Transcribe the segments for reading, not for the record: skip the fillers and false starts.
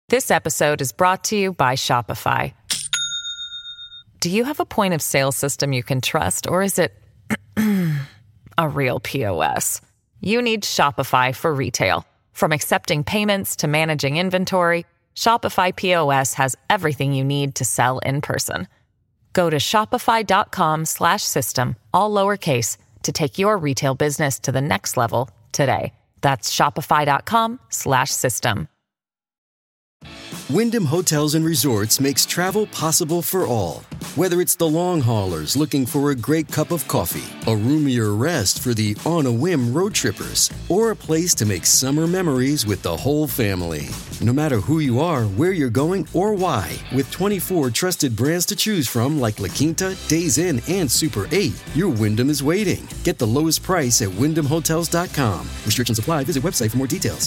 This episode is brought to you by Shopify. Do you have a point of sale system you can trust, or is it a real POS? You need Shopify for retail. From accepting payments to managing inventory, Shopify POS has everything you need to sell in person. Go to shopify.com/system, all lowercase, to take your retail business to the next level today. That's shopify.com/system. Wyndham Hotels and Resorts makes travel possible for all. Whether it's the long haulers looking for a great cup of coffee, a roomier rest for the on-a-whim road trippers, or a place to make summer memories with the whole family. No matter who you are, where you're going, or why, with 24 trusted brands to choose from like La Quinta, Days Inn, and Super 8, your Wyndham is waiting. Get the lowest price at WyndhamHotels.com. Restrictions apply. Visit website for more details.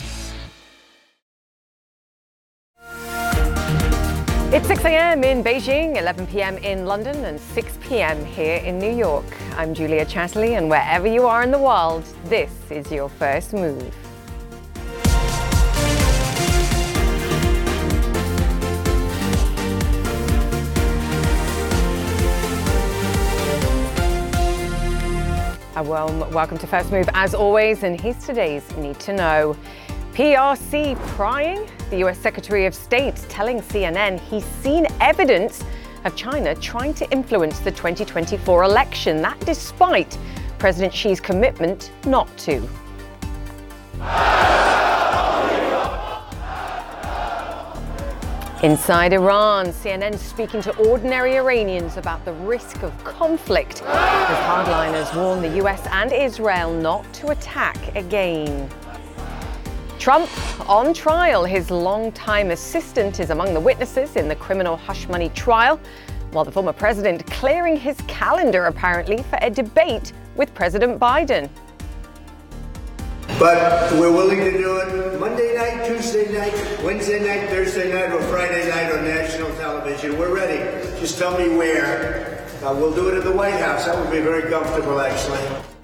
It's 6 a.m. in Beijing, 11 p.m. in London, and 6 p.m. here in New York. I'm Julia Chatterley, and wherever you are in the world, this is your first move. A warm welcome to First Move, as always, and here's today's Need to Know. PRC prying. The US Secretary of State telling CNN he's seen evidence of China trying to influence the 2024 election, that despite President Xi's commitment not to. Inside Iran, CNN speaking to ordinary Iranians about the risk of conflict as hardliners warn the US and Israel not to attack again. Trump on trial. His longtime assistant is among the witnesses in the criminal hush money trial, while the former president clearing his calendar apparently for a debate with President Biden. But we're willing to do it Monday night, Tuesday night, Wednesday night, Thursday night, or Friday night on national television. We're ready. Just tell me where. We'll do it at the White House. That would be very comfortable, actually.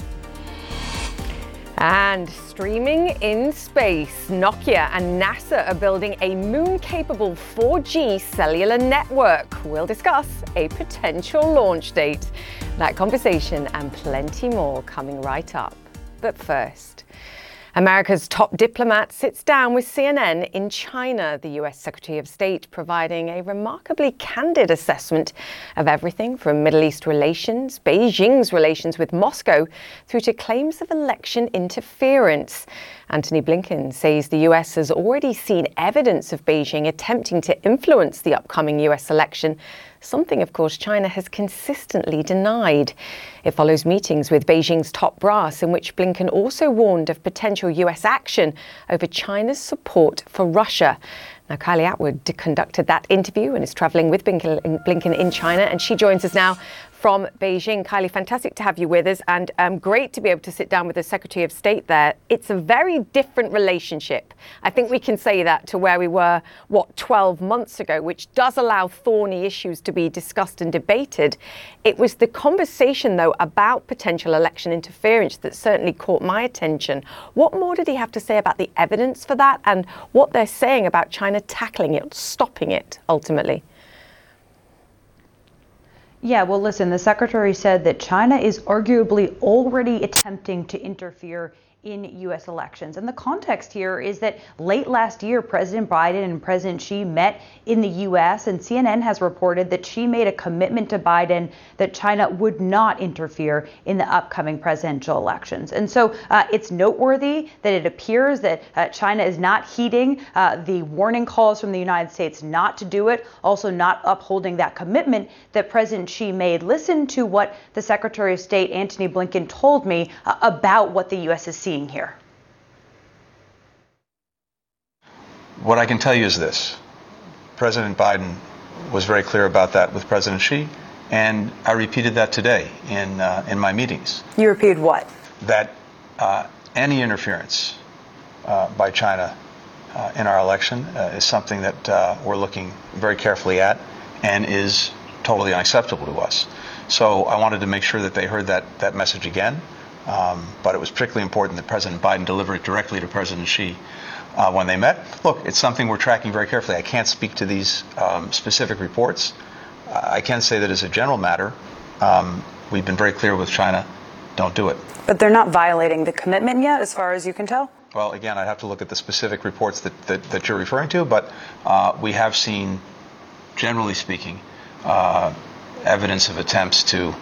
And streaming in space, Nokia and NASA are building a moon-capable 4G cellular network. We'll discuss a potential launch date. That conversation and plenty more coming right up. But first, America's top diplomat sits down with CNN in China, the US Secretary of State providing a remarkably candid assessment of everything from Middle East relations, Beijing's relations with Moscow, through to claims of election interference. Antony Blinken says the US has already seen evidence of Beijing attempting to influence the upcoming US election, something, of course, China has consistently denied. It follows meetings with Beijing's top brass in which Blinken also warned of potential US action over China's support for Russia. Now, Kylie Atwood conducted that interview and is travelling with Blinken in China, and she joins us now from Beijing. Kylie, fantastic to have you with us, and great to be able to sit down with the Secretary of State there. It's a very different relationship. I think we can say that to where we were, 12 months ago, which does allow thorny issues to be discussed and debated. It was the conversation, though, about potential election interference that certainly caught my attention. What more did he have to say about the evidence for that and what they're saying about China tackling it, stopping it, ultimately? Yeah, well, listen, the secretary said that China is arguably already attempting to interfere in U.S. elections. And the context here is that late last year, President Biden and President Xi met in the U.S., and CNN has reported that Xi made a commitment to Biden that China would not interfere in the upcoming presidential elections. And so it's noteworthy that it appears that China is not heeding the warning calls from the United States not to do it, also not upholding that commitment that President Xi made. Listen to what the Secretary of State, Antony Blinken, told me about what the U.S. is seeing here. What I can tell you is this. President Biden was very clear about that with President Xi, and I repeated that today in my meetings. You repeated what? That any interference by China in our election is something that we're looking very carefully at and is totally unacceptable to us. So I wanted to make sure that they heard that message again. But it was particularly important that President Biden deliver it directly to President Xi when they met. Look, it's something we're tracking very carefully. I can't speak to these specific reports. I can say that as a general matter, we've been very clear with China, don't do it. But they're not violating the commitment yet, as far as you can tell? Well, again, I'd have to look at the specific reports that you're referring to, but we have seen, generally speaking, evidence of attempts to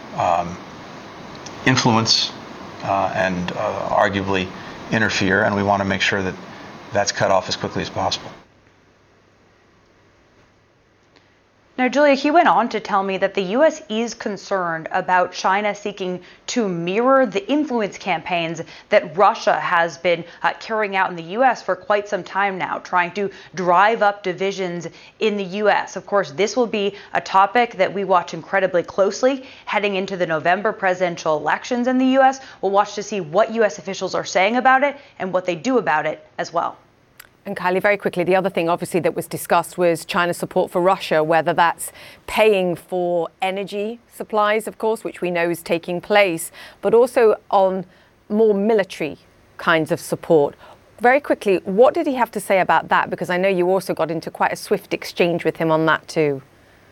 influence and arguably interfere, and we want to make sure that that's cut off as quickly as possible. Now, Julia, he went on to tell me that the U.S. is concerned about China seeking to mirror the influence campaigns that Russia has been carrying out in the U.S. for quite some time now, trying to drive up divisions in the U.S. Of course, this will be a topic that we watch incredibly closely heading into the November presidential elections in the U.S. We'll watch to see what U.S. officials are saying about it and what they do about it as well. And Kylie, very quickly, the other thing obviously that was discussed was China's support for Russia, whether that's paying for energy supplies, of course, which we know is taking place, but also on more military kinds of support. Very quickly, what did he have to say about that? Because I know you also got into quite a swift exchange with him on that too.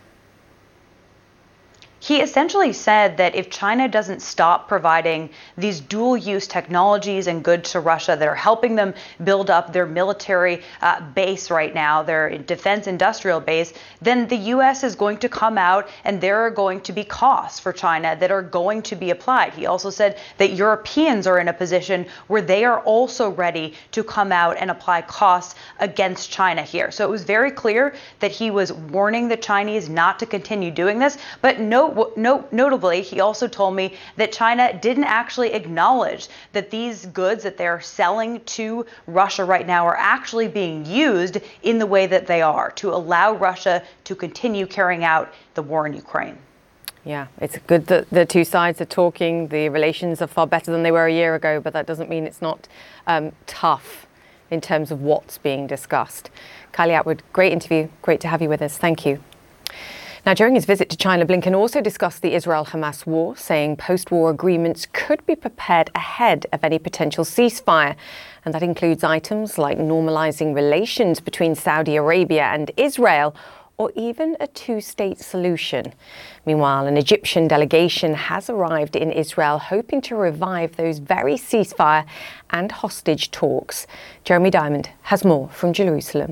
He essentially said that if China doesn't stop providing these dual-use technologies and goods to Russia that are helping them build up their military base right now, their defense industrial base, then the U.S. is going to come out and there are going to be costs for China that are going to be applied. He also said that Europeans are in a position where they are also ready to come out and apply costs against China here. So it was very clear that he was warning the Chinese not to continue doing this, but notably, he also told me that China didn't actually acknowledge that these goods that they're selling to Russia right now are actually being used in the way that they are to allow Russia to continue carrying out the war in Ukraine. Yeah, it's good that the two sides are talking. The relations are far better than they were a year ago, but that doesn't mean it's not tough in terms of what's being discussed. Kylie Atwood, great interview. Great to have you with us. Thank you. Now, during his visit to China, Blinken also discussed the Israel-Hamas war, saying post-war agreements could be prepared ahead of any potential ceasefire. And that includes items like normalizing relations between Saudi Arabia and Israel, or even a two-state solution. Meanwhile, an Egyptian delegation has arrived in Israel, hoping to revive those very ceasefire and hostage talks. Jeremy Diamond has more from Jerusalem.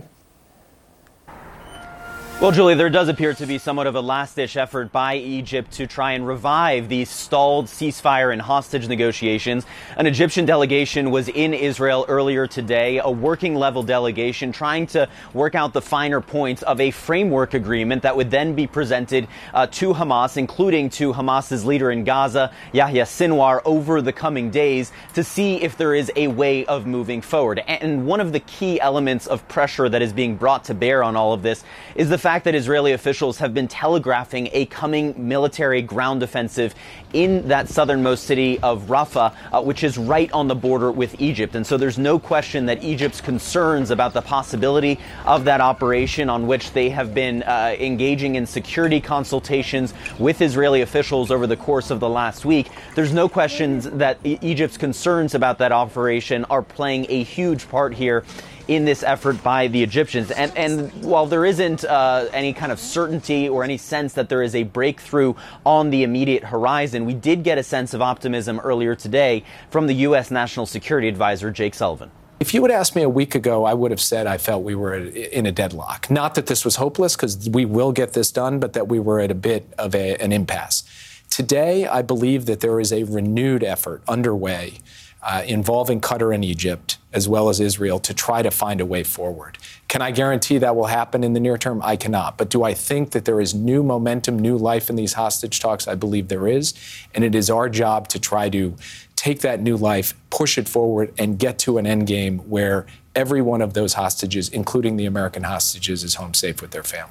Well, Julie, there does appear to be somewhat of a last-ditch effort by Egypt to try and revive these stalled ceasefire and hostage negotiations. An Egyptian delegation was in Israel earlier today, a working-level delegation trying to work out the finer points of a framework agreement that would then be presented to Hamas, including to Hamas's leader in Gaza, Yahya Sinwar, over the coming days to see if there is a way of moving forward. And one of the key elements of pressure that is being brought to bear on all of this is the fact that Israeli officials have been telegraphing a coming military ground offensive in that southernmost city of Rafah, which is right on the border with Egypt. And so there's no question that Egypt's concerns about the possibility of that operation, on which they have been engaging in security consultations with Israeli officials over the course of the last week, there's no questions that Egypt's concerns about that operation are playing a huge part here in this effort by the Egyptians. And while there isn't any kind of certainty or any sense that there is a breakthrough on the immediate horizon, we did get a sense of optimism earlier today from the U.S. National Security Advisor, Jake Sullivan. If you had asked me a week ago, I would have said I felt we were in a deadlock. Not that this was hopeless, because we will get this done, but that we were at a bit of an impasse. Today, I believe that there is a renewed effort underway involving Qatar and Egypt, as well as Israel, to try to find a way forward. Can I guarantee that will happen in the near term? I cannot. But do I think that there is new momentum, new life in these hostage talks? I believe there is. And it is our job to try to take that new life, push it forward, and get to an end game where every one of those hostages, including the American hostages, is home safe with their family.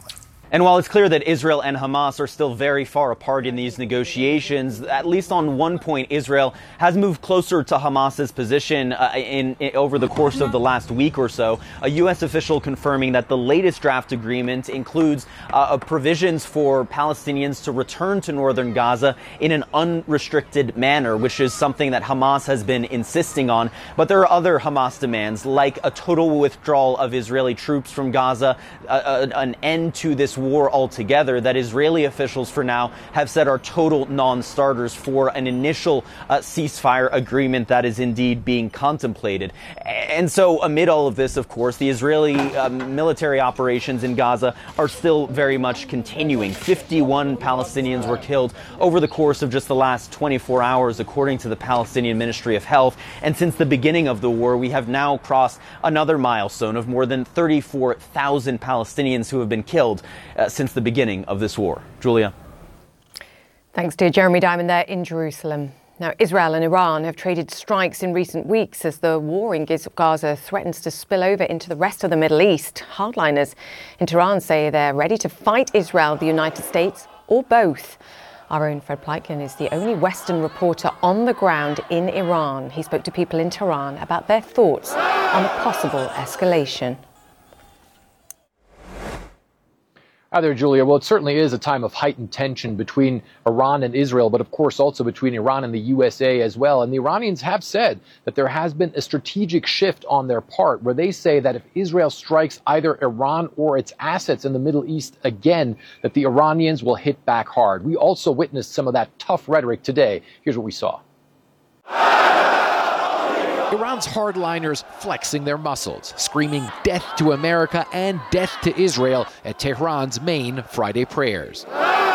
And while it's clear that Israel and Hamas are still very far apart in these negotiations, at least on one point, Israel has moved closer to Hamas's position over the course of the last week or so. A U.S. official confirming that the latest draft agreement includes provisions for Palestinians to return to northern Gaza in an unrestricted manner, which is something that Hamas has been insisting on. But there are other Hamas demands, like a total withdrawal of Israeli troops from Gaza, an end to this war altogether, that Israeli officials for now have said are total non-starters for an initial ceasefire agreement that is indeed being contemplated. And so amid all of this, of course, the Israeli military operations in Gaza are still very much continuing. 51 Palestinians were killed over the course of just the last 24 hours, according to the Palestinian Ministry of Health. And since the beginning of the war, we have now crossed another milestone of more than 34,000 Palestinians who have been killed since the beginning of this war. Julia. Thanks to Jeremy Diamond there in Jerusalem. Now, Israel and Iran have traded strikes in recent weeks as the war in Gaza threatens to spill over into the rest of the Middle East. Hardliners in Tehran say they're ready to fight Israel, the United States, or both. Our own Fred Pleitgen is the only Western reporter on the ground in Iran. He spoke to people in Tehran about their thoughts on a possible escalation. Hi there, Julia. Well, it certainly is a time of heightened tension between Iran and Israel, but of course also between Iran and the USA as well. And the Iranians have said that there has been a strategic shift on their part, where they say that if Israel strikes either Iran or its assets in the Middle East again, that the Iranians will hit back hard. We also witnessed some of that tough rhetoric today. Here's what we saw. Iran's hardliners flexing their muscles, screaming death to America and death to Israel at Tehran's main Friday prayers.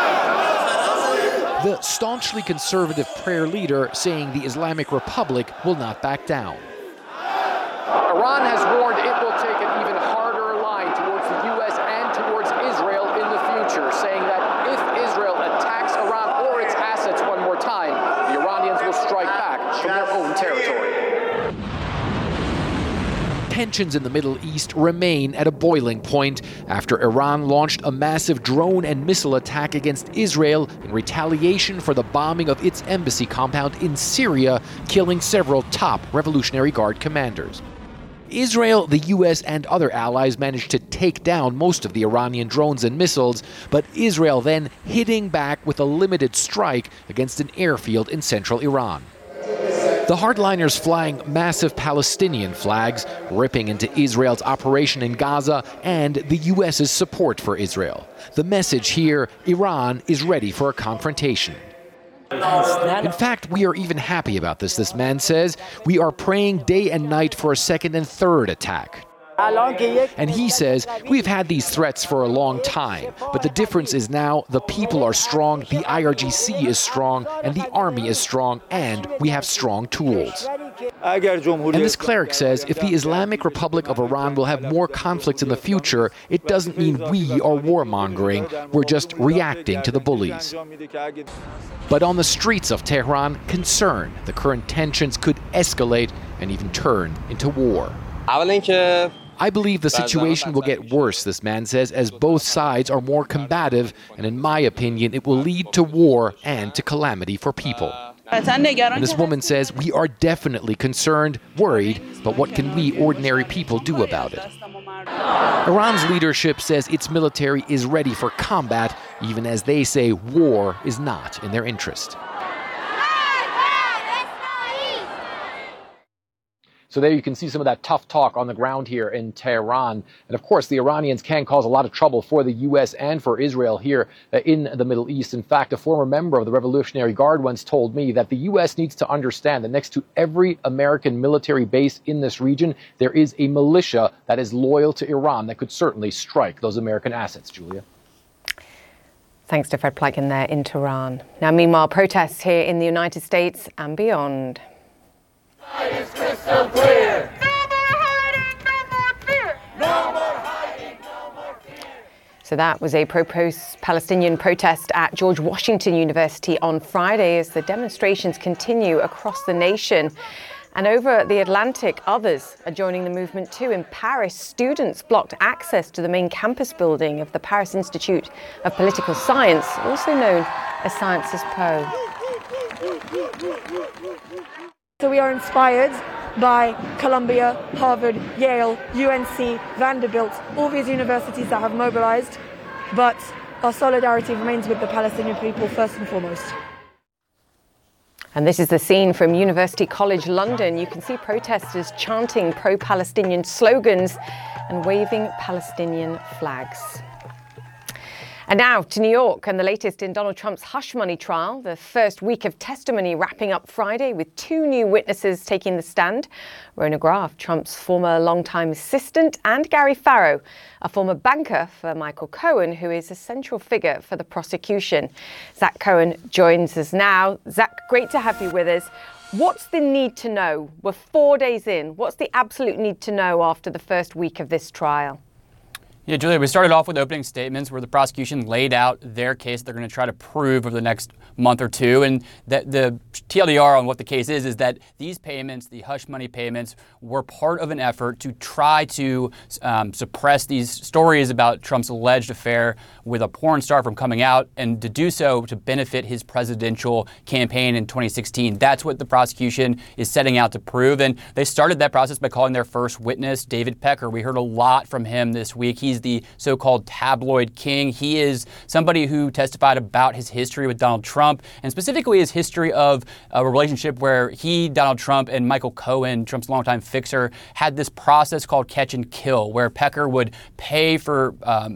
The staunchly conservative prayer leader saying the Islamic Republic will not back down. Iran has warned it will take an even harder line towards the U.S. and towards Israel in the future, saying that if Israel attacks Iran or its assets one more time, the Iranians will strike back from their own territory. Tensions in the Middle East remain at a boiling point after Iran launched a massive drone and missile attack against Israel in retaliation for the bombing of its embassy compound in Syria, killing several top Revolutionary Guard commanders. Israel, the U.S., and other allies managed to take down most of the Iranian drones and missiles, but Israel then hitting back with a limited strike against an airfield in central Iran. The hardliners flying massive Palestinian flags, ripping into Israel's operation in Gaza and the U.S.'s support for Israel. The message here, Iran is ready for a confrontation. In fact, we are even happy about this man says. We are praying day and night for a second and third attack. And he says, we've had these threats for a long time, but the difference is now the people are strong, the IRGC is strong, and the army is strong, and we have strong tools. And this cleric says, if the Islamic Republic of Iran will have more conflicts in the future, it doesn't mean we are warmongering, we're just reacting to the bullies. But on the streets of Tehran, concern the current tensions could escalate and even turn into war. I believe the situation will get worse, this man says, as both sides are more combative, and in my opinion, it will lead to war and to calamity for people. And this woman says, we are definitely concerned, worried, but what can we ordinary people do about it? Iran's leadership says its military is ready for combat, even as they say war is not in their interest. So there you can see some of that tough talk on the ground here in Tehran. And of course, the Iranians can cause a lot of trouble for the U.S. and for Israel here in the Middle East. In fact, a former member of the Revolutionary Guard once told me that the U.S. needs to understand that next to every American military base in this region, there is a militia that is loyal to Iran that could certainly strike those American assets. Julia. Thanks to Fred Pleitgen there in Tehran. Now, meanwhile, protests here in the United States and beyond. It's crystal clear. No more hiding, no more fear. No more hiding, no more fear. So that was a pro-Palestinian protest at George Washington University on Friday as the demonstrations continue across the nation. And over the Atlantic, others are joining the movement too. In Paris, students blocked access to the main campus building of the Paris Institute of Political Science, also known as Sciences Po. So we are inspired by Columbia, Harvard, Yale, UNC, Vanderbilt, all these universities that have mobilized, but our solidarity remains with the Palestinian people first and foremost. And this is the scene from University College London. You can see protesters chanting pro-Palestinian slogans and waving Palestinian flags. And now to New York and the latest in Donald Trump's hush money trial. The first week of testimony wrapping up Friday with 2 new witnesses taking the stand. Rona Graff, Trump's former longtime assistant, and Gary Farrow, a former banker for Michael Cohen, who is a central figure for the prosecution. Zach Cohen joins us now. Zach, great to have you with us. What's the need to know? We're 4 days in. What's the absolute need to know after the first week of this trial? Yeah, Julia, we started off with opening statements where the prosecution laid out their case they're going to try to prove over the next month or two. And the TLDR on what the case is that these payments, the hush money payments, were part of an effort to try to suppress these stories about Trump's alleged affair with a porn star from coming out, and to do so to benefit his presidential campaign in 2016. That's what the prosecution is setting out to prove. And they started that process by calling their first witness, David Pecker. We heard a lot from him this week. He's the so-called tabloid king. He is somebody who testified about his history with Donald Trump, and specifically his history of a relationship where he, Donald Trump, and Michael Cohen, Trump's longtime fixer, had this process called catch and kill, where Pecker would pay for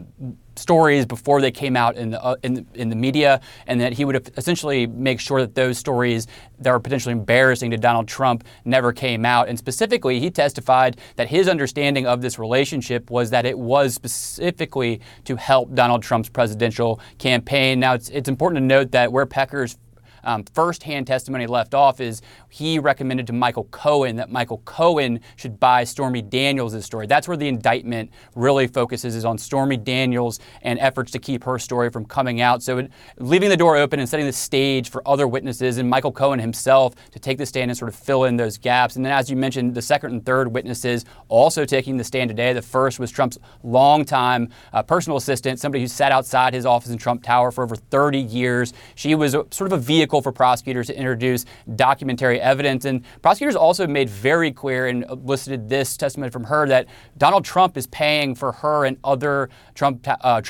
stories before they came out in the media, and that he would essentially make sure that those stories that are potentially embarrassing to Donald Trump never came out. And specifically, he testified that his understanding of this relationship was that it was specifically to help Donald Trump's presidential campaign. Now, it's important to note that where Pecker's first-hand testimony left off is he recommended to Michael Cohen that Michael Cohen should buy Stormy Daniels' story. That's where the indictment really focuses, is on Stormy Daniels and efforts to keep her story from coming out. So leaving the door open and setting the stage for other witnesses and Michael Cohen himself to take the stand and sort of fill in those gaps. And then, as you mentioned, the second and third witnesses also taking the stand today. The first was Trump's longtime personal assistant, somebody who sat outside his office in Trump Tower for over 30 years. She was sort of a vehicle for prosecutors to introduce documentary evidence. And prosecutors also made very clear and elicited this testimony from her that Donald Trump is paying for her and other Trump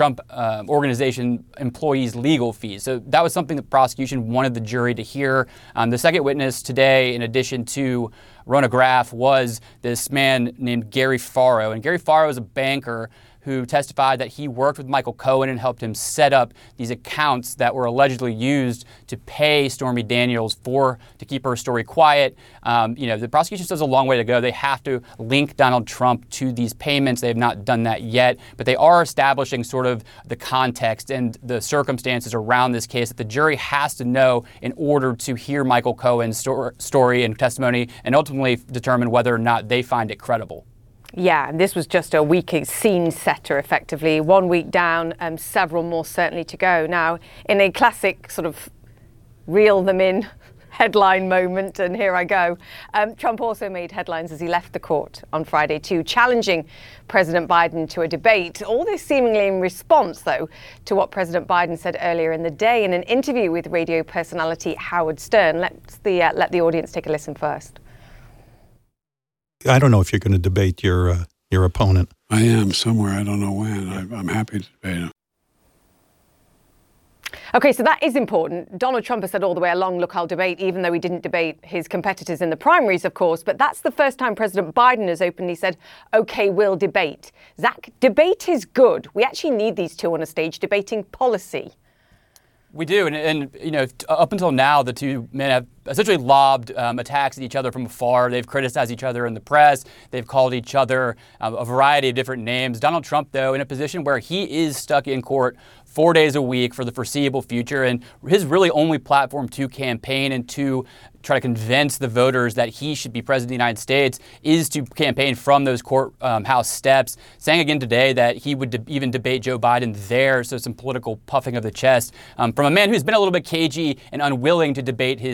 organization employees' legal fees. So that was something the prosecution wanted the jury to hear. The second witness today, in addition to Rona Graff, was this man named Gary Farrow. And Gary Farrow is a banker who testified that he worked with Michael Cohen and helped him set up these accounts that were allegedly used to pay Stormy Daniels to keep her story quiet. The prosecution says a long way to go. They have to link Donald Trump to these payments. They have not done that yet, but they are establishing sort of the context and the circumstances around this case that the jury has to know in order to hear Michael Cohen's story and testimony and ultimately determine whether or not they find it credible. Yeah, and this was just a week scene setter, effectively. 1 week down, several more certainly to go. Now, in a classic sort of reel them in headline moment, and here I go, Trump also made headlines as he left the court on Friday too, challenging President Biden to a debate. All this seemingly in response, though, to what President Biden said earlier in the day in an interview with radio personality Howard Stern. Let the audience take a listen first. I don't know if you're going to debate your opponent. I am somewhere. I don't know when. I'm happy to debate him. Okay, so that is important. Donald Trump has said all the way along, look, I'll debate, even though he didn't debate his competitors in the primaries, of course. But that's the first time President Biden has openly said, OK, we'll debate. Zach, debate is good. We actually need these two on a stage debating policy. We do. And up until now, the two men have essentially lobbed attacks at each other from afar. They've criticized each other in the press. They've called each other a variety of different names. Donald Trump, though, in a position where he is stuck in court 4 days a week for the foreseeable future, and his really only platform to campaign and to try to convince the voters that he should be president of the United States is to campaign from those courthouse steps, saying again today that he would even debate Joe Biden there, so some political puffing of the chest from a man who's been a little bit cagey and unwilling to debate his primary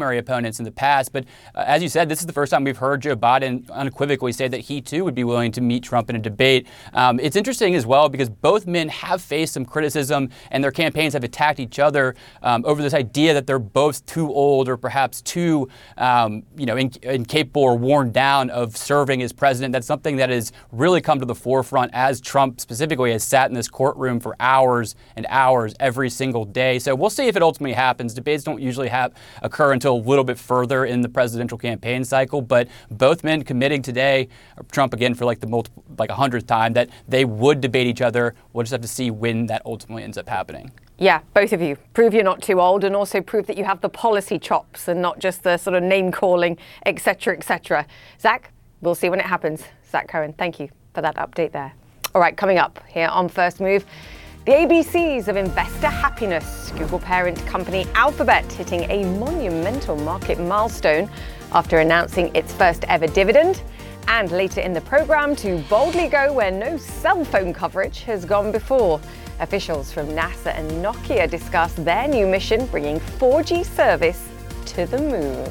primary opponents in the past. But as you said, this is the first time we've heard Joe Biden unequivocally say that he too would be willing to meet Trump in a debate. It's interesting as well because both men have faced some criticism and their campaigns have attacked each other over this idea that they're both too old or perhaps too incapable or worn down of serving as president. That's something that has really come to the forefront as Trump specifically has sat in this courtroom for hours and hours every single day. So we'll see if it ultimately happens. Debates don't usually occur until a little bit further in the presidential campaign cycle, but both men committing today, Trump again for like the 100th time, that they would debate each other. We'll just have to see when that ultimately ends up happening. Yeah, both of you. Prove you're not too old and also prove that you have the policy chops and not just the sort of name calling, et cetera, et cetera. Zach, we'll see when it happens. Zach Cohen, thank you for that update there. All right, coming up here on First Move, the ABCs of investor happiness. Google parent company Alphabet hitting a monumental market milestone after announcing its first ever dividend. And later in the program, to boldly go where no cell phone coverage has gone before. Officials from NASA and Nokia discuss their new mission bringing 4G service to the moon.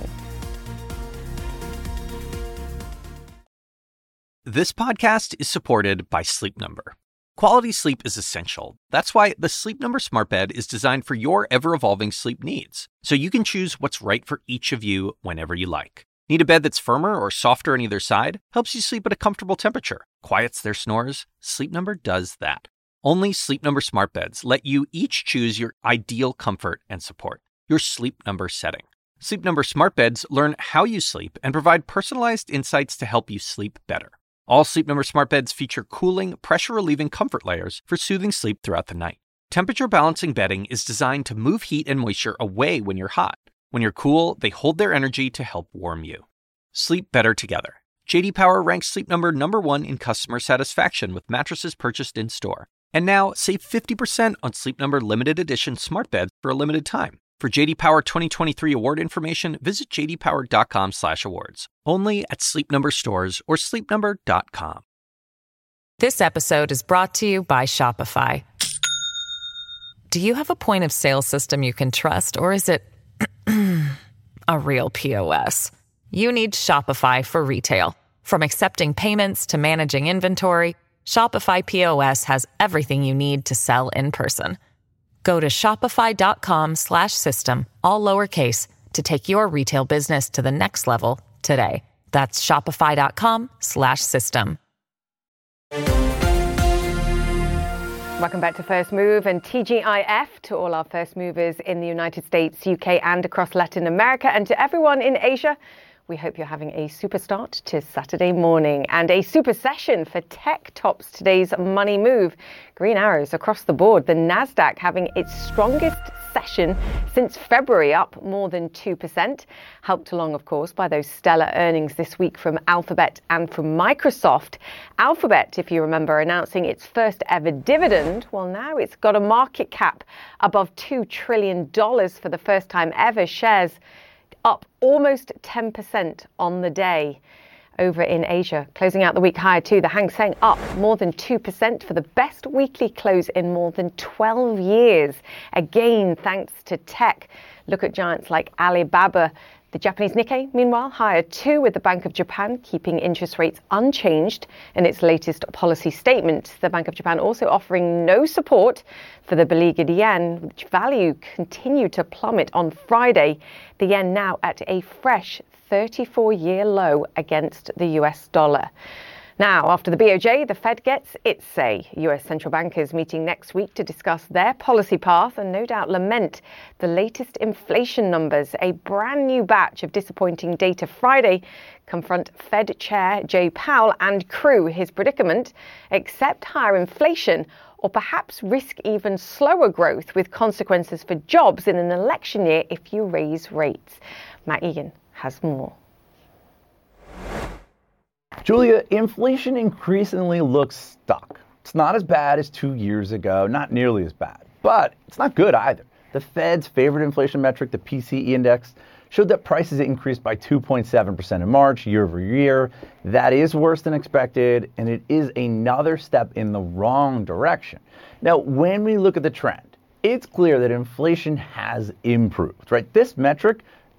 This podcast is supported by Sleep Number. Quality sleep is essential. That's why the Sleep Number Smart Bed is designed for your ever-evolving sleep needs, so you can choose what's right for each of you whenever you like. Need a bed that's firmer or softer on either side? Helps you sleep at a comfortable temperature. Quiets their snores? Sleep Number does that. Only Sleep Number Smart Beds let you each choose your ideal comfort and support, your Sleep Number setting. Sleep Number Smart Beds learn how you sleep and provide personalized insights to help you sleep better. All Sleep Number Smart Beds feature cooling, pressure-relieving comfort layers for soothing sleep throughout the night. Temperature-balancing bedding is designed to move heat and moisture away when you're hot. When you're cool, they hold their energy to help warm you. Sleep better together. J.D. Power ranks Sleep Number #1 in customer satisfaction with mattresses purchased in-store. And now, save 50% on Sleep Number limited edition smart beds for a limited time. For J.D. Power 2023 award information, visit jdpower.com/awards. Only at Sleep Number stores or sleepnumber.com. This episode is brought to you by Shopify. Do you have a point of sale system you can trust, or is it a real POS? You need Shopify for retail. From accepting payments to managing inventory, Shopify POS has everything you need to sell in person. Go to shopify.com/system, all lowercase, to take your retail business to the next level today. That's shopify.com/system. Welcome back to First Move and TGIF to all our first movers in the United States, UK and across Latin America, and to everyone in Asia. We hope you're having a super start to Saturday morning and a super session for tech tops today's money move. Green arrows across the board. The Nasdaq having its strongest session since February, up more than 2%. Helped along, of course, by those stellar earnings this week from Alphabet and from Microsoft. Alphabet, if you remember, announcing its first ever dividend. Well, now it's got a market cap above $2 trillion for the first time ever. Shares up almost 10% on the day. Over in Asia, closing out the week higher too. The Hang Seng up more than 2% for the best weekly close in more than 12 years. Again, thanks to tech. Look at giants like Alibaba. The Japanese Nikkei, meanwhile, higher too, with the Bank of Japan keeping interest rates unchanged in its latest policy statement. The Bank of Japan also offering no support for the beleaguered yen, which value continued to plummet on Friday. The yen now at a fresh 34-year low against the US dollar. Now, after the BOJ, the Fed gets its say. US central bankers meeting next week to discuss their policy path and no doubt lament the latest inflation numbers. A brand new batch of disappointing data Friday confront Fed Chair Jay Powell and crew. His predicament: accept higher inflation or perhaps risk even slower growth with consequences for jobs in an election year if you raise rates. Matt Egan has more. Julia, inflation increasingly looks stuck. It's not as bad as 2 years ago, not nearly as bad, but it's not good either. The Fed's favorite inflation metric, the PCE index, showed that prices increased by 2.7% in March, year over year. That is worse than expected, and it is another step in the wrong direction. Now, when we look at the trend, it's clear that inflation has improved, right? This metric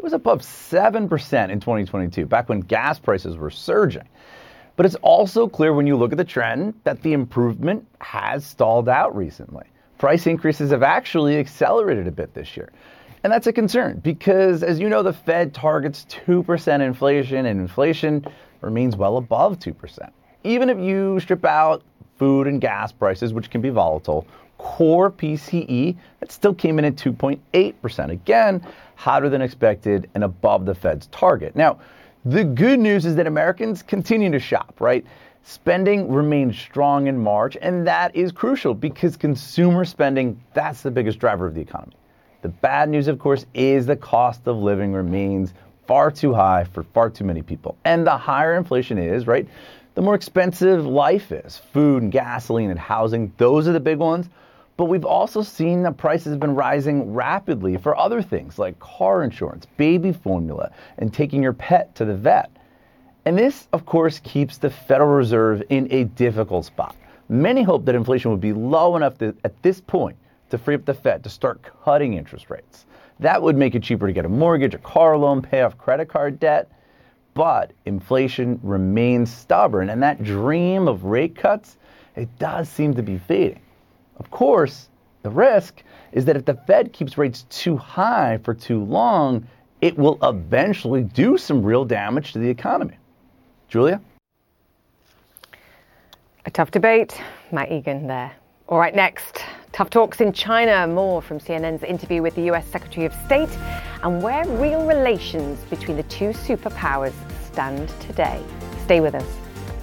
It was above 7% in 2022, back when gas prices were surging. But it's also clear when you look at the trend that the improvement has stalled out recently. Price increases have actually accelerated a bit this year. And that's a concern because, as you know, the Fed targets 2% inflation, and inflation remains well above 2%. Even if you strip out food and gas prices, which can be volatile, core PCE, that still came in at 2.8%. Again, hotter than expected and above the Fed's target. Now, the good news is that Americans continue to shop, right? Spending remained strong in March, and that is crucial because consumer spending, that's the biggest driver of the economy. The bad news, of course, is the cost of living remains far too high for far too many people. And the higher inflation is, right, the more expensive life is. Food and gasoline and housing, those are the big ones. But we've also seen that prices have been rising rapidly for other things like car insurance, baby formula, and taking your pet to the vet. And this, of course, keeps the Federal Reserve in a difficult spot. Many hope that inflation would be low enough at this point to free up the Fed to start cutting interest rates. That would make it cheaper to get a mortgage, a car loan, pay off credit card debt. But inflation remains stubborn, and that dream of rate cuts, it does seem to be fading. Of course, the risk is that if the Fed keeps rates too high for too long, it will eventually do some real damage to the economy. Julia? A tough debate. Matt Egan there. All right, next. Tough talks in China. More from CNN's interview with the US Secretary of State and where real relations between the two superpowers stand today. Stay with us.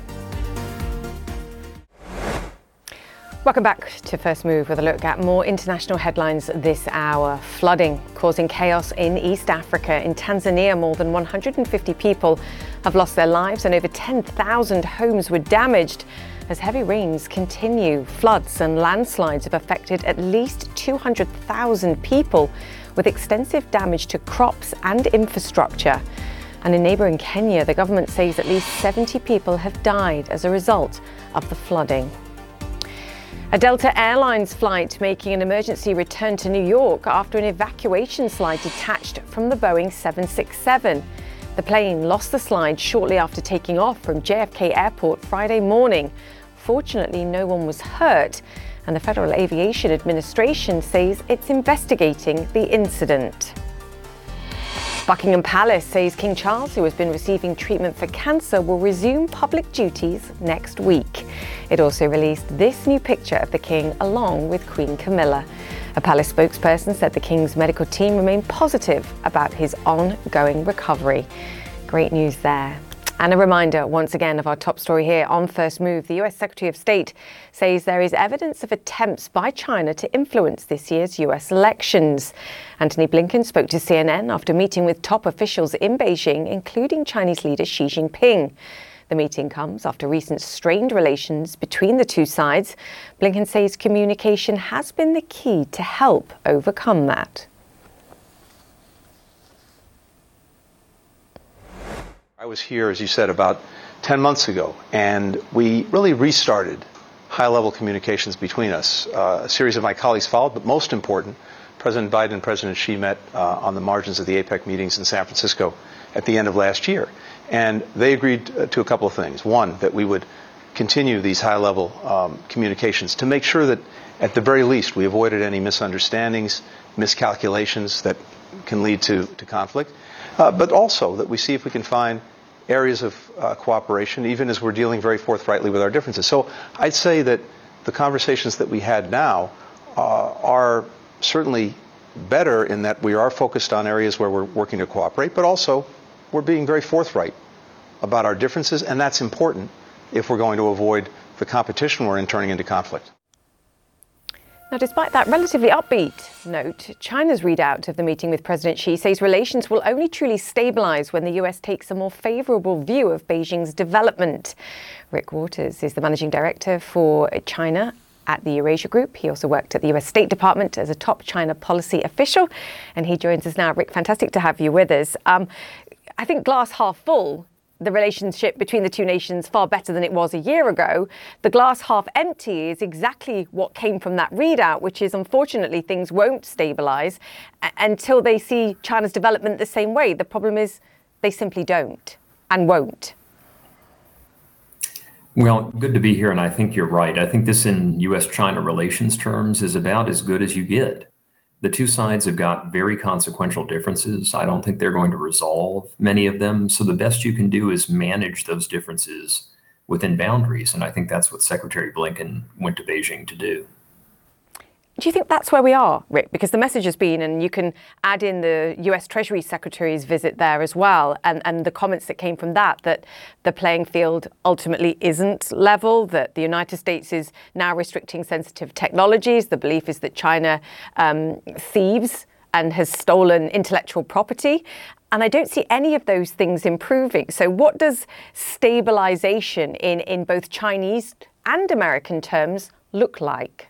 Welcome back to First Move with a look at more international headlines this hour. Flooding causing chaos in East Africa. In Tanzania, more than 150 people have lost their lives and over 10,000 homes were damaged as heavy rains continue. Floods and landslides have affected at least 200,000 people with extensive damage to crops and infrastructure. And in neighbouring Kenya, the government says at least 70 people have died as a result of the flooding. A Delta Airlines flight making an emergency return to New York after an evacuation slide detached from the Boeing 767. The plane lost the slide shortly after taking off from JFK Airport Friday morning. Fortunately, no one was hurt, and the Federal Aviation Administration says it's investigating the incident. Buckingham Palace says King Charles, who has been receiving treatment for cancer, will resume public duties next week. It also released this new picture of the King along with Queen Camilla. A palace spokesperson said the King's medical team remain positive about his ongoing recovery. Great news there. And a reminder, once again, of our top story here on First Move. The US Secretary of State says there is evidence of attempts by China to influence this year's US elections. Antony Blinken spoke to CNN after meeting with top officials in Beijing, including Chinese leader Xi Jinping. The meeting comes after recent strained relations between the two sides. Blinken says communication has been the key to help overcome that. I was here, as you said, about 10 months ago, and we really restarted high-level communications between us. A series of my colleagues followed, but most important, President Biden and President Xi met on the margins of the APEC meetings in San Francisco at the end of last year. And they agreed to a couple of things. One, that we would continue these high-level communications to make sure that, at the very least, we avoided any misunderstandings, miscalculations that can lead to conflict. But also that we see if we can find areas of cooperation, even as we're dealing very forthrightly with our differences. So I'd say that the conversations that we had now are certainly better in that we are focused on areas where we're working to cooperate, but also we're being very forthright about our differences, and that's important if we're going to avoid the competition we're in turning into conflict. Now, despite that relatively upbeat note, China's readout of the meeting with President Xi says relations will only truly stabilise when the US takes a more favourable view of Beijing's development. Rick Waters is the managing director for China at the Eurasia Group. He also worked at the US State Department as a top China policy official, and he joins us now. Rick, fantastic to have you with us. I think glass half full. the relationship between the two nations far better than it was a year ago. The glass half empty is exactly what came from that readout, which is unfortunately things won't stabilize until they see China's development the same way. The problem is they simply don't and won't. Well, good to be here, and I think you're right. I think this in U.S.-China relations terms is about as good as you get. The two sides have got very consequential differences. I don't think they're going to resolve many of them. So the best you can do is manage those differences within boundaries. And I think that's what Secretary Blinken went to Beijing to do. Do you think that's where we are, Rick? Because the message has been, and you can add in the US Treasury Secretary's visit there as well, and the comments that came from that the playing field ultimately isn't level, that the United States is now restricting sensitive technologies. The belief is that China thieves and has stolen intellectual property. And I don't see any of those things improving. So what does stabilization in both Chinese and American terms look like?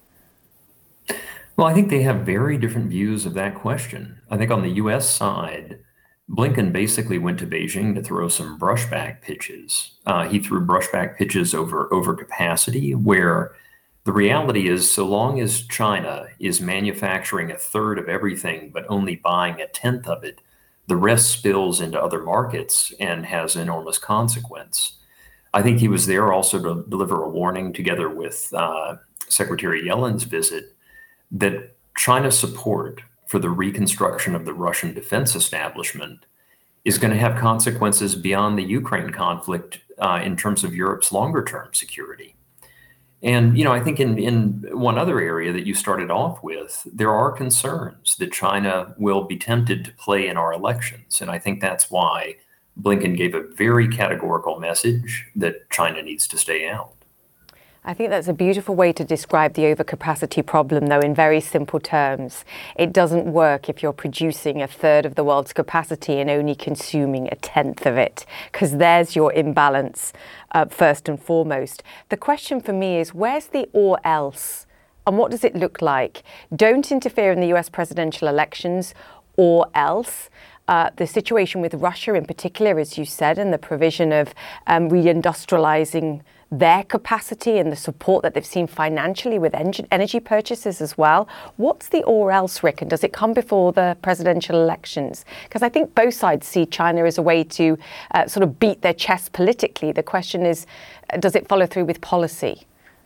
Well, I think they have very different views of that question. I think on the U.S. side, Blinken basically went to Beijing to throw some brushback pitches. He threw brushback pitches over overcapacity, where the reality is so long as China is manufacturing a third of everything but only buying a tenth of it, the rest spills into other markets and has enormous consequence. I think he was there also to deliver a warning together with Secretary Yellen's visit that China's support for the reconstruction of the Russian defense establishment is going to have consequences beyond the Ukraine conflict in terms of Europe's longer-term security. And, I think in one other area that you started off with, there are concerns that China will be tempted to play in our elections. And I think that's why Blinken gave a very categorical message that China needs to stay out. I think that's a beautiful way to describe the overcapacity problem, though, in very simple terms. It doesn't work if you're producing a third of the world's capacity and only consuming a tenth of it, because there's your imbalance first and foremost. The question for me is, where's the or else? And what does it look like? Don't interfere in the US presidential elections or else. The situation with Russia in particular, as you said, and the provision of reindustrializing their capacity and the support that they've seen financially with energy purchases as well. What's the or else, Rick, and does it come before the presidential elections? Because I think both sides see China as a way to sort of beat their chest politically. The question is, does it follow through with policy?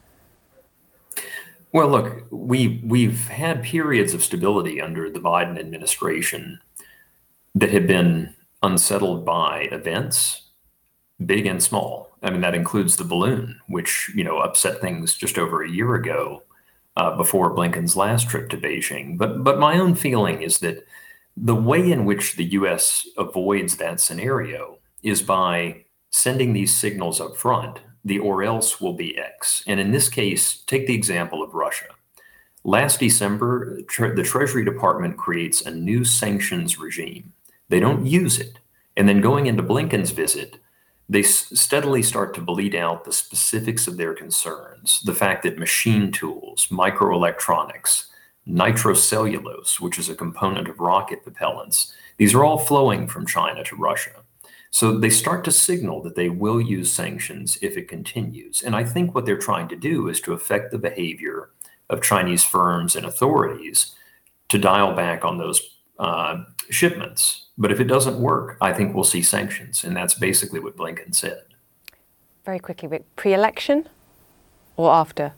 Well, look, we've had periods of stability under the Biden administration that have been unsettled by events, big and small. I mean, that includes the balloon, which, upset things just over a year ago before Blinken's last trip to Beijing. But my own feeling is that the way in which the U.S. avoids that scenario is by sending these signals up front. The or else will be X. And in this case, take the example of Russia. Last December, the Treasury Department creates a new sanctions regime. They don't use it. And then going into Blinken's visit, they steadily start to bleed out the specifics of their concerns. The fact that machine tools, microelectronics, nitrocellulose, which is a component of rocket propellants, these are all flowing from China to Russia. So they start to signal that they will use sanctions if it continues. And I think what they're trying to do is to affect the behavior of Chinese firms and authorities to dial back on those shipments. But if it doesn't work, I think we'll see sanctions. And that's basically what Blinken said. Very quickly, Rick, pre-election or after?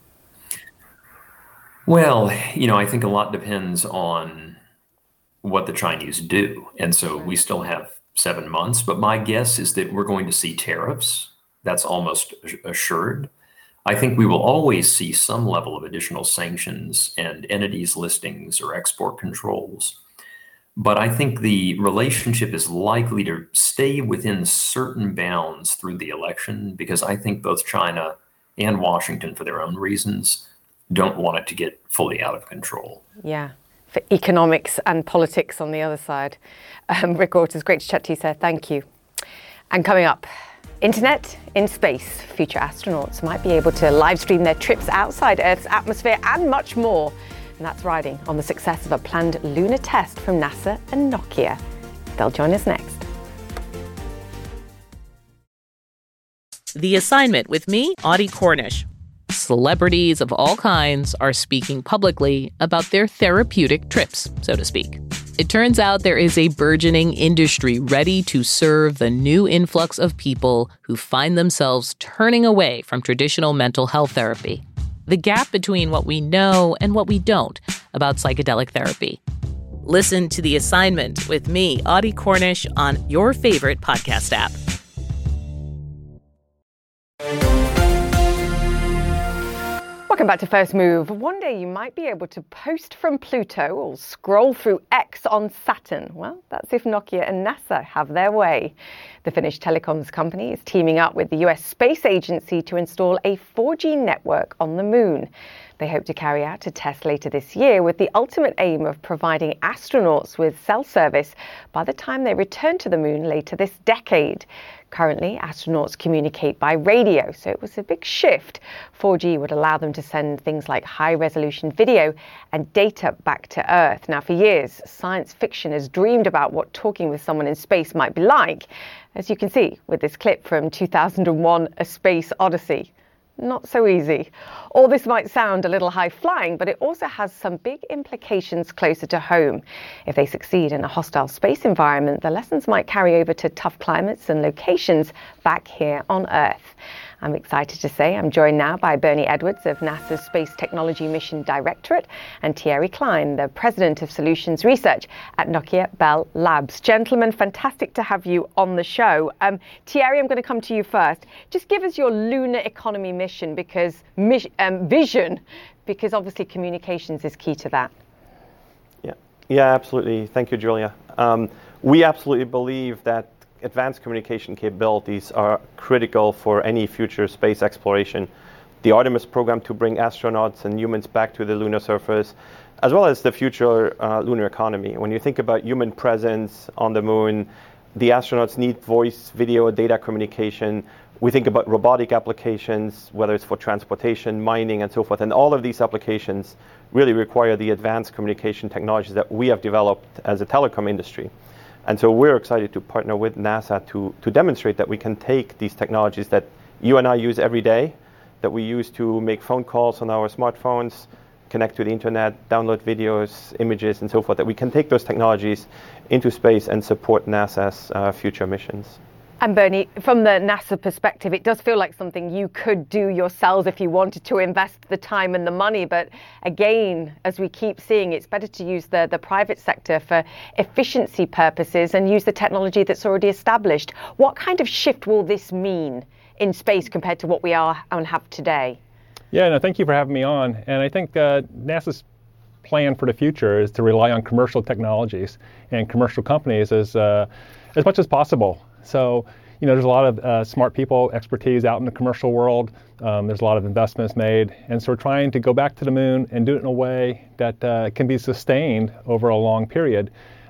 Well, I think a lot depends on what the Chinese do. And so we still have 7 months. But my guess is that we're going to see tariffs. That's almost assured. I think we will always see some level of additional sanctions and entities listings or export controls. But I think the relationship is likely to stay within certain bounds through the election, because I think both China and Washington, for their own reasons, don't want it to get fully out of control. Yeah, for economics and politics on the other side. Rick Waters, great to chat to you, sir. Thank you. And coming up, internet in space. Future astronauts might be able to live stream their trips outside Earth's atmosphere and much more. And that's riding on the success of a planned lunar test from NASA and Nokia. They'll join us next. The Assignment with me, Audie Cornish. Celebrities of all kinds are speaking publicly about their therapeutic trips, so to speak. It turns out there is a burgeoning industry ready to serve the new influx of people who find themselves turning away from traditional mental health therapy. The gap between what we know and what we don't about psychedelic therapy. Listen to The Assignment with me, Audie Cornish, on your favorite podcast app. Welcome back to First Move. One day you might be able to post from Pluto or scroll through X on Saturn. Well, that's if Nokia and NASA have their way. The Finnish telecoms company is teaming up with the US Space Agency to install a 4G network on the moon. They hope to carry out a test later this year with the ultimate aim of providing astronauts with cell service by the time they return to the moon later this decade. Currently, astronauts communicate by radio, so it was a big shift. 4G would allow them to send things like high-resolution video and data back to Earth. Now, for years, science fiction has dreamed about what talking with someone in space might be like, as you can see with this clip from 2001: A Space Odyssey. Not so easy. All this might sound a little high-flying, but it also has some big implications closer to home. If they succeed in a hostile space environment, the lessons might carry over to tough climates and locations back here on Earth. I'm excited to say I'm joined now by Bernie Edwards of NASA's Space Technology Mission Directorate and Thierry Klein, the President of Solutions Research at Nokia Bell Labs. Gentlemen, fantastic to have you on the show. Thierry, I'm going to come to you first. Just give us your lunar economy mission, vision, because obviously communications is key to that. Yeah, absolutely. Thank you, Julia. We absolutely believe that advanced communication capabilities are critical for any future space exploration. The Artemis program to bring astronauts and humans back to the lunar surface, as well as the future lunar economy. When you think about human presence on the moon, the astronauts need voice, video, data communication. We think about robotic applications, whether it's for transportation, mining, and so forth. And all of these applications really require the advanced communication technologies that we have developed as a telecom industry. And so we're excited to partner with NASA to demonstrate that we can take these technologies that you and I use every day, that we use to make phone calls on our smartphones, connect to the internet, download videos, images, and so forth, that we can take those technologies into space and support NASA's future missions. And Bernie, from the NASA perspective, it does feel like something you could do yourselves if you wanted to invest the time and the money. But again, as we keep seeing, it's better to use the private sector for efficiency purposes and use the technology that's already established. What kind of shift will this mean in space compared to what we are and have today? Yeah, no, thank you for having me on. And I think NASA's plan for the future is to rely on commercial technologies and commercial companies as much as possible. So, there's a lot of smart people, expertise out in the commercial world. There's a lot of investments made. And so we're trying to go back to the moon and do it in a way that can be sustained over a long period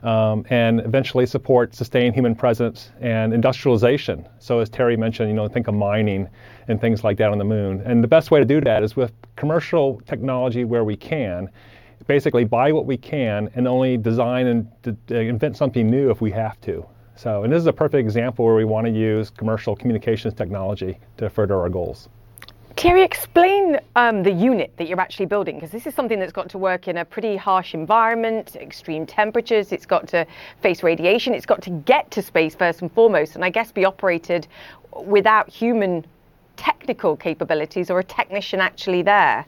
and eventually support sustained human presence and industrialization. So as Terry mentioned, think of mining and things like that on the moon. And the best way to do that is with commercial technology where we can. Basically buy what we can and only design and invent something new if we have to. And this is a perfect example where we want to use commercial communications technology to further our goals. Thierry, explain the unit that you're actually building, because this is something that's got to work in a pretty harsh environment, extreme temperatures, it's got to face radiation, it's got to get to space first and foremost, and I guess be operated without human technical capabilities or a technician actually there.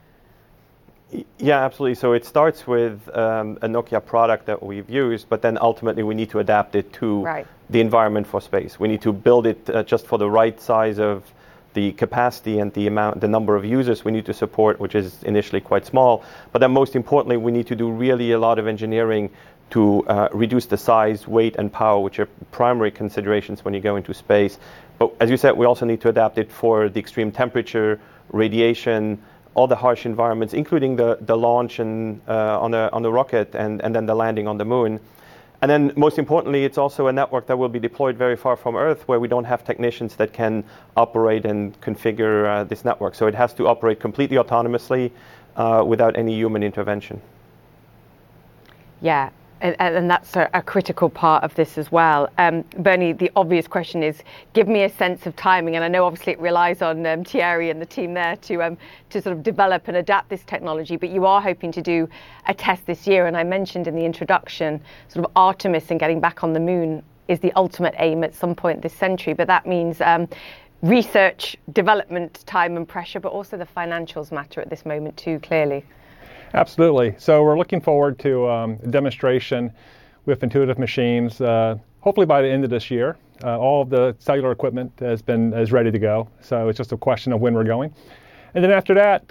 Yeah, absolutely. So it starts with a Nokia product that we've used, but then ultimately we need to adapt it to the environment for space. We need to build it just for the right size of the capacity and the number of users we need to support, which is initially quite small. But then most importantly, we need to do really a lot of engineering to reduce the size, weight, and power, which are primary considerations when you go into space. But as you said, we also need to adapt it for the extreme temperature, radiation, all the harsh environments, including the launch and on the rocket and then the landing on the moon. And then most importantly, it's also a network that will be deployed very far from Earth, where we don't have technicians that can operate and configure this network. So it has to operate completely autonomously without any human intervention. Yeah. and that's a critical part of this as well. Bernie, the obvious question is, give me a sense of timing. And I know obviously it relies on Thierry and the team there to sort of develop and adapt this technology, but you are hoping to do a test this year. And I mentioned in the introduction, sort of Artemis and getting back on the moon is the ultimate aim at some point this century. But that means research, development, time and pressure, but also the financials matter at this moment too, clearly. Absolutely. So we're looking forward to a demonstration with Intuitive Machines, hopefully by the end of this year. All of the cellular equipment is ready to go. So it's just a question of when we're going. And then after that,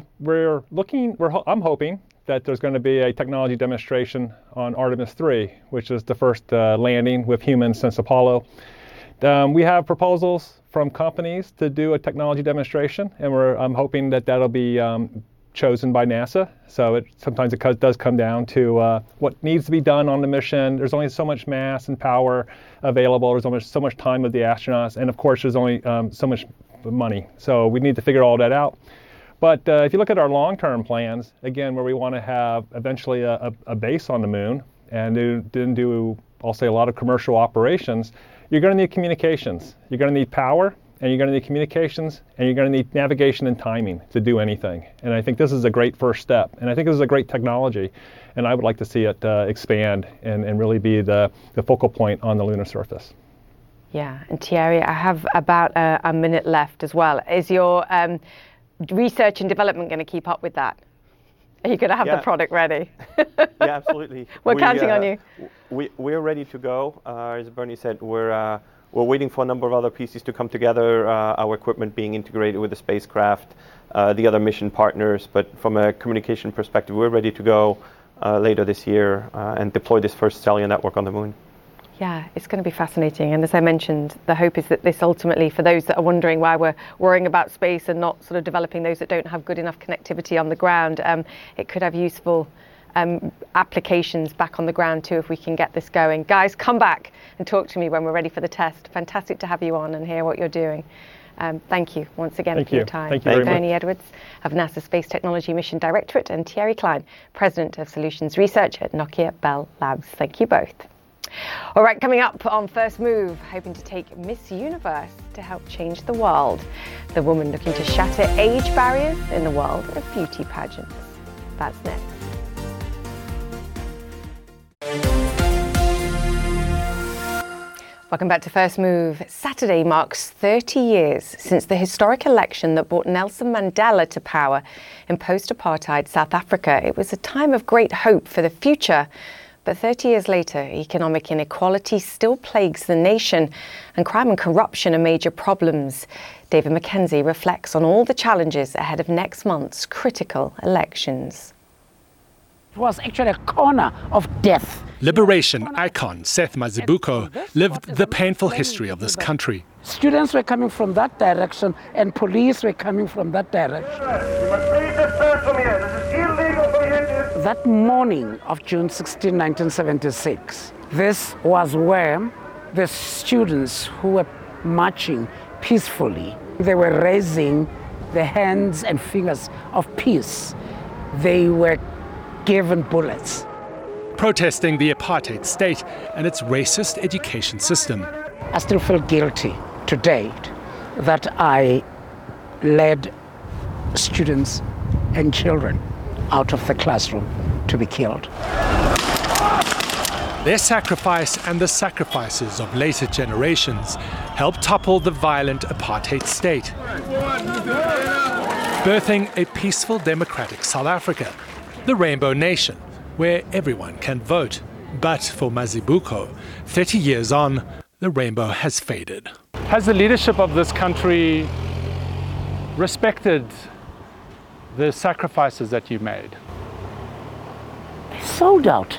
I'm hoping that there's going to be a technology demonstration on Artemis 3, which is the first landing with humans since Apollo. We have proposals from companies to do a technology demonstration, and I'm hoping that that'll be chosen by NASA. So sometimes it does come down to what needs to be done on the mission. There's only so much mass and power available. There's only so much time with the astronauts. And of course, there's only so much money. So we need to figure all that out. But if you look at our long-term plans, again, where we want to have eventually a base on the moon and then do, I'll say, a lot of commercial operations, you're going to need communications. You're going to need power. And you're going to need communications, and you're going to need navigation and timing to do anything. And I think this is a great first step. And I think this is a great technology. And I would like to see it expand and really be the focal point on the lunar surface. Yeah, and Thierry, I have about a minute left as well. Is your research and development going to keep up with that? Are you going to have the product ready? Yeah, absolutely. We're counting on you. We're ready to go. As Bernie said, we're waiting for a number of other pieces to come together, our equipment being integrated with the spacecraft, the other mission partners. But from a communication perspective, we're ready to go later this year and deploy this first cellular network on the moon. Yeah, it's going to be fascinating. And as I mentioned, the hope is that this ultimately, for those that are wondering why we're worrying about space and not sort of developing those that don't have good enough connectivity on the ground, it could have useful applications back on the ground too if we can get this going. Guys, come back and talk to me when we're ready for the test. Fantastic to have you on and hear what you're doing. Thank you once again for your time. Thank you very much. Bernie Edwards of NASA Space Technology Mission Directorate and Thierry Klein, President of Solutions Research at Nokia Bell Labs. Thank you both. All right, coming up on First Move, hoping to take Miss Universe to help change the world. The woman looking to shatter age barriers in the world of beauty pageants. That's next. Welcome back to First Move. Saturday marks 30 years since the historic election that brought Nelson Mandela to power in post-apartheid South Africa. It was a time of great hope for the future. But 30 years later, economic inequality still plagues the nation, and crime and corruption are major problems. David McKenzie reflects on all the challenges ahead of next month's critical elections. It was actually a corner of death. Liberation icon Seth Mazibuko lived the painful history of this country. Students were coming from that direction and police were coming from that direction. You must leave this person from here. This is illegal for you to... That morning of June 16, 1976, this was where the students who were marching peacefully, they were raising the hands and fingers of peace. They were given bullets. Protesting the apartheid state and its racist education system. I still feel guilty to date that I led students and children out of the classroom to be killed. Their sacrifice and the sacrifices of later generations helped topple the violent apartheid state, birthing a peaceful democratic South Africa, the Rainbow Nation, where everyone can vote. But for Mazibuko, 30 years on, the rainbow has faded. Has the leadership of this country respected the sacrifices that you made? They sold out.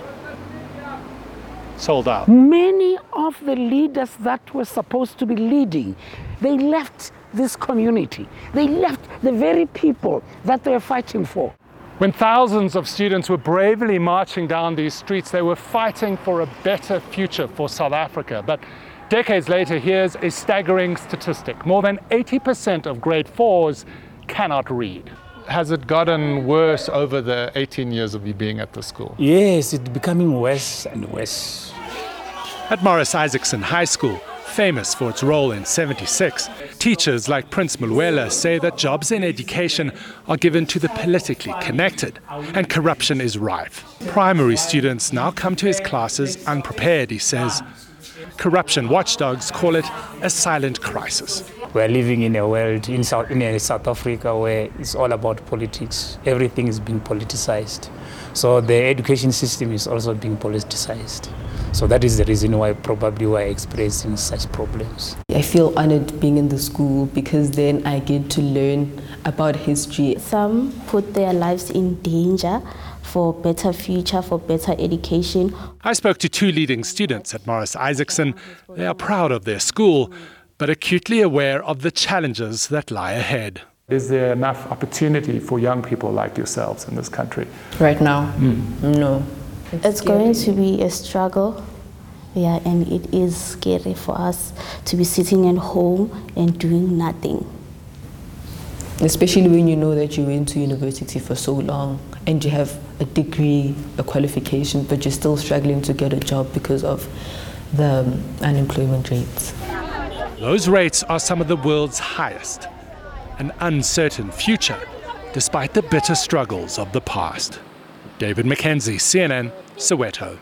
Sold out. Many of the leaders that were supposed to be leading, they left this community. They left the very people that they were fighting for. When thousands of students were bravely marching down these streets, they were fighting for a better future for South Africa. But decades later, here's a staggering statistic. More than 80% of grade 4s cannot read. has it gotten worse over the 18 years of you being at the school? Yes, it's becoming worse and worse. At Morris Isaacson High School, famous for its role in 76, teachers like Prince Mulwela say that jobs in education are given to the politically connected, and corruption is rife. Primary students now come to his classes unprepared, he says. Corruption watchdogs call it a silent crisis. We're living in a world in South Africa where it's all about politics. Everything is being politicized. So the education system is also being politicized. So that is the reason why probably we're experiencing such problems. I feel honored being in the school because then I get to learn about history. Some put their lives in danger for better future, for better education. I spoke to two leading students at Morris Isaacson. They are proud of their school, but acutely aware of the challenges that lie ahead. Is there enough opportunity for young people like yourselves in this country? Right now, no. It's going to be a struggle, yeah, and it is scary for us to be sitting at home and doing nothing. Especially when you know that you went to university for so long and you have a degree, a qualification, but you're still struggling to get a job because of the unemployment rates. Those rates are some of the world's highest. An uncertain future, despite the bitter struggles of the past. David McKenzie, CNN, Soweto.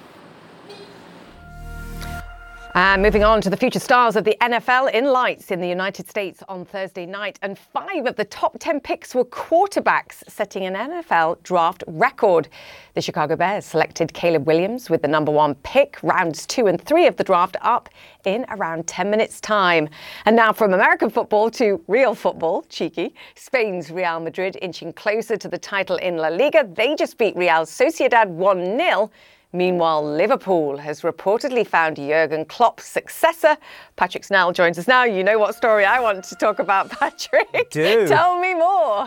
And moving on to the future stars of the NFL in lights in the United States on Thursday night. And 5 of the top 10 picks were quarterbacks, setting an NFL draft record. The Chicago Bears selected Caleb Williams with the number 1 pick. Rounds 2 and 3 of the draft up in around 10 minutes' time. And now from American football to real football, cheeky. Spain's Real Madrid inching closer to the title in La Liga. They just beat Real Sociedad 1-0. Meanwhile, Liverpool has reportedly found Jurgen Klopp's successor. Patrick Snell joins us now. You know what story I want to talk about, Patrick. Do. Tell me more.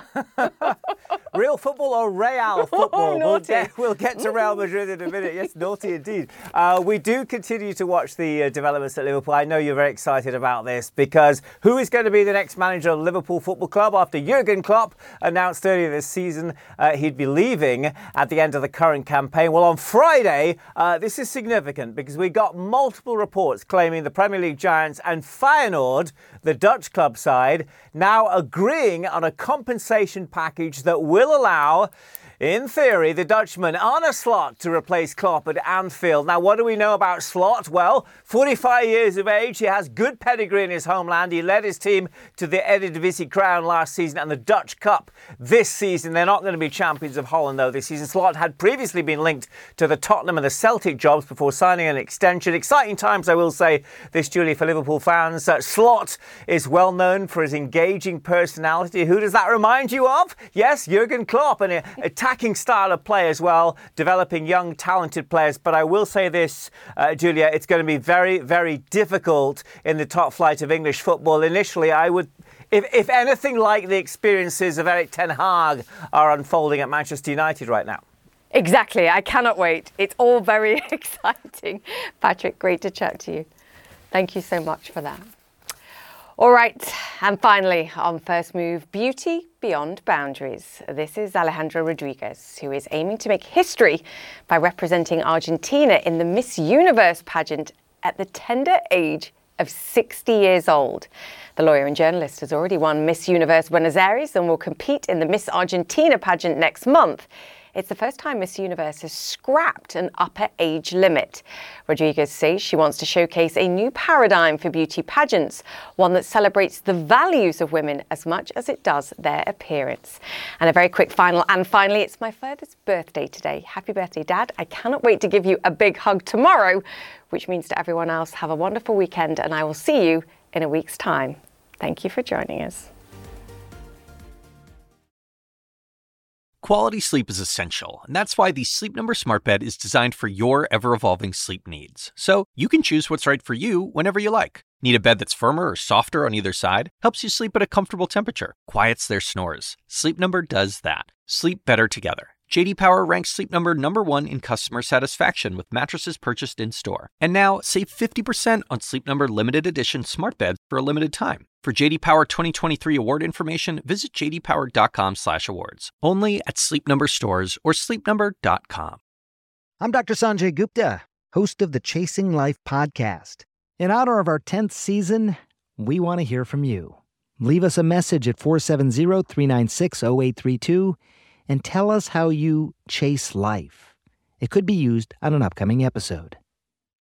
Real football or Real football? Naughty. We'll get to Real Madrid in a minute. Yes, naughty indeed. We do continue to watch the developments at Liverpool. I know you're very excited about this because who is going to be the next manager of Liverpool Football Club after Jurgen Klopp announced earlier this season he'd be leaving at the end of the current campaign? Well, on Friday, this is significant because we got multiple reports claiming the Premier League giants and Feyenoord, the Dutch club side, now agreeing on a compensation package that will allow, in theory, the Dutchman Arne Slot to replace Klopp at Anfield. Now, what do we know about Slot? Well, 45 years of age, he has good pedigree in his homeland. He led his team to the Eredivisie crown last season and the Dutch Cup this season. They're not going to be champions of Holland, though, this season. Slot had previously been linked to the Tottenham and the Celtic jobs before signing an extension. Exciting times, I will say this, Julie, for Liverpool fans. Slot is well known for his engaging personality. Who does that remind you of? Yes, Jurgen Klopp, and attacking style of play as well, developing young, talented players. But I will say this, Julia, it's going to be very, very difficult in the top flight of English football. Initially, I would, if anything like the experiences of Erik ten Hag are unfolding at Manchester United right now. Exactly. I cannot wait. It's all very exciting. Patrick, great to chat to you. Thank you so much for that. All right, and finally, on First Move, beauty beyond boundaries. This is Alejandra Rodriguez, who is aiming to make history by representing Argentina in the Miss Universe pageant at the tender age of 60 years old. The lawyer and journalist has already won Miss Universe Buenos Aires and will compete in the Miss Argentina pageant next month. It's the first time Miss Universe has scrapped an upper age limit. Rodriguez says she wants to showcase a new paradigm for beauty pageants, one that celebrates the values of women as much as it does their appearance. And a very quick finally, it's my furthest birthday today. Happy birthday, Dad. I cannot wait to give you a big hug tomorrow, which means to everyone else, have a wonderful weekend, and I will see you in a week's time. Thank you for joining us. Quality sleep is essential, and that's why the Sleep Number Smart Bed is designed for your ever-evolving sleep needs. So you can choose what's right for you whenever you like. Need a bed that's firmer or softer on either side? Helps you sleep at a comfortable temperature. Quiets their snores. Sleep Number does that. Sleep better together. J.D. Power ranks Sleep Number number 1 in customer satisfaction with mattresses purchased in-store. And now, save 50% on Sleep Number limited edition smart beds for a limited time. For J.D. Power 2023 award information, visit jdpower.com/awards. Only at Sleep Number stores or sleepnumber.com. I'm Dr. Sanjay Gupta, host of the Chasing Life podcast. In honor of our 10th season, we want to hear from you. Leave us a message at 470-396-0832 and tell us how you chase life. It could be used on an upcoming episode.